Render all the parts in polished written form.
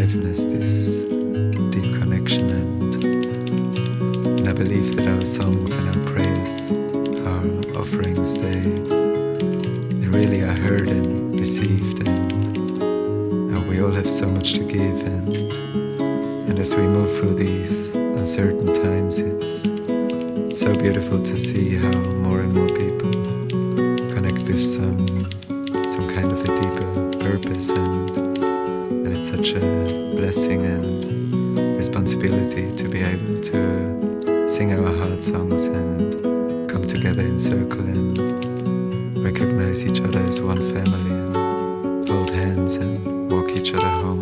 aliveness, this deep connection, and I believe that our songs and our prayers, our offerings, they really are heard and received, and we all have so much to give, and as we move through these uncertain times, it's so beautiful to see how more and more people connect with some kind of a deeper purpose, and it's such a blessing and responsibility to be able to sing our heart songs and come together in circle and recognize each other as one family and hold hands and walk each other home.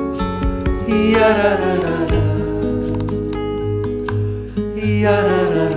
Ya